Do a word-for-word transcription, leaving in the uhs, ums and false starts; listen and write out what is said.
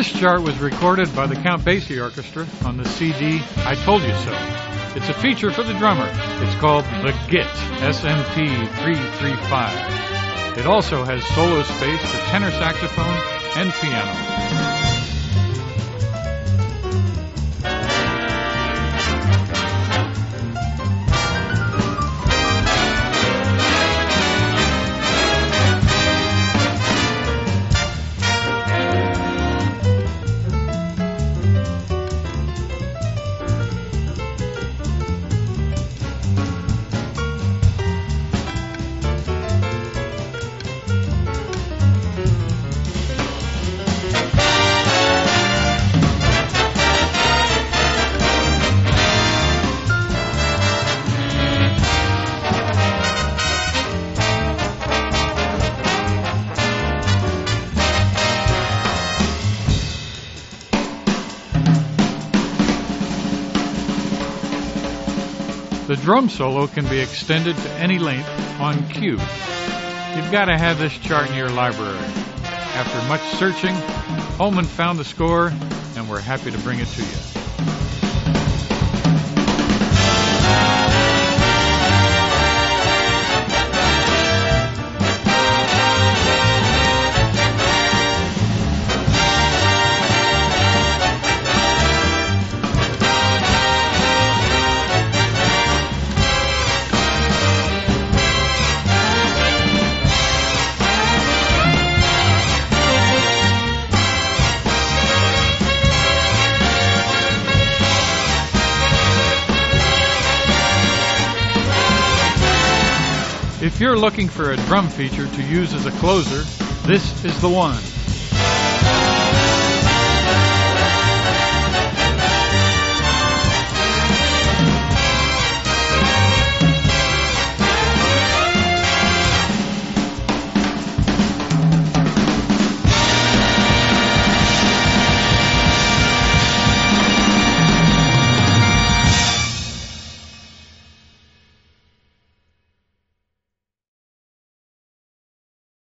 This chart was recorded by the Count Basie Orchestra on the C D I Told You So. It's a feature for the drummer. It's called The Git, S M P three thirty-five. It also has solo space for tenor saxophone and piano. The drum solo can be extended to any length on cue. You've got to have this chart in your library. After much searching, Holman found the score, and we're happy to bring it to you. If you're looking for a drum feature to use as a closer, this is the one.